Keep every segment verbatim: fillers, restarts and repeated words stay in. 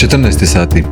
četrnaest sati.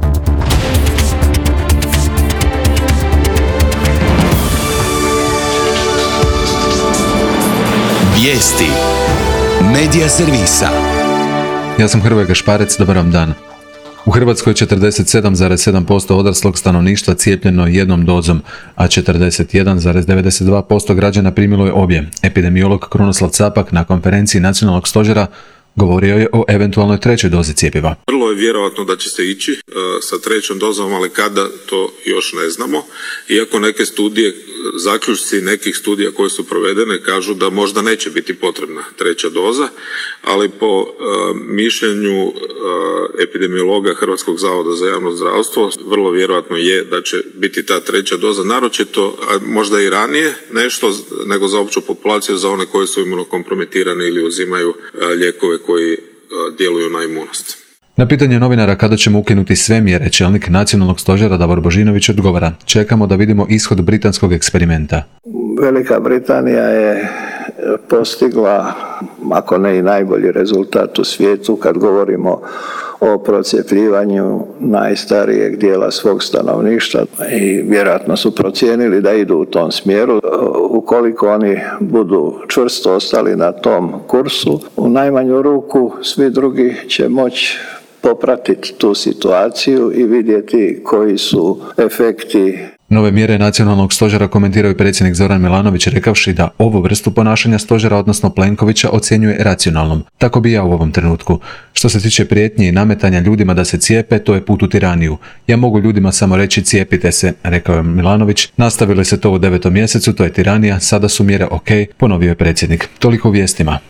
Vijesti Medija servisa. Ja sam Hrvoje Gašparec, dobar vam dan. U Hrvatskoj četrdeset sedam zarez sedam posto odraslog stanovništva cijepljeno jednom dozom, a četrdeset jedan zarez devedeset dva posto građana primilo je obje. Epidemiolog Krunoslav Capak na konferenciji Nacionalnog stožera govorio je o eventualnoj trećoj dozi cjepiva. Vrlo je vjerojatno da će se ići uh, sa trećom dozom, ali kada, to još ne znamo. Iako neke studije, zaključci nekih studija koje su provedene kažu da možda neće biti potrebna treća doza, ali po uh, mišljenju uh, epidemiologa Hrvatskog zavoda za javno zdravstvo vrlo vjerojatno je da će biti ta treća doza, naročito, a možda i ranije nešto nego za opću populaciju, za one koji su imunokompromitirani ili uzimaju uh, lijekove koji djeluju na imunost. Na pitanje novinara kada ćemo ukinuti sve mjere, čelnik Nacionalnog stožera Davor Božinović odgovara: čekamo da vidimo ishod britanskog eksperimenta. Velika Britanija je postigla, ako ne i najbolji rezultat u svijetu kad govorimo o procjepljivanju najstarijeg dijela svog stanovništva i vjerojatno su procijenili da idu u tom smjeru. Ukoliko oni budu čvrsto ostali na tom kursu, u najmanju ruku svi drugi će moći popratiti tu situaciju i vidjeti koji su efekti. Nove mjere Nacionalnog stožera komentirao je predsjednik Zoran Milanović rekavši da ovu vrstu ponašanja stožera, odnosno Plenkovića, ocjenjuje racionalnom. Tako bi ja u ovom trenutku. Što se tiče prijetnje i nametanja ljudima da se cijepe, to je put u tiraniju. Ja mogu ljudima samo reći cijepite se, rekao je Milanović. Nastavili se to u devetom mjesecu, to je tiranija, sada su mjere ok, ponovio je predsjednik. Toliko u vijestima.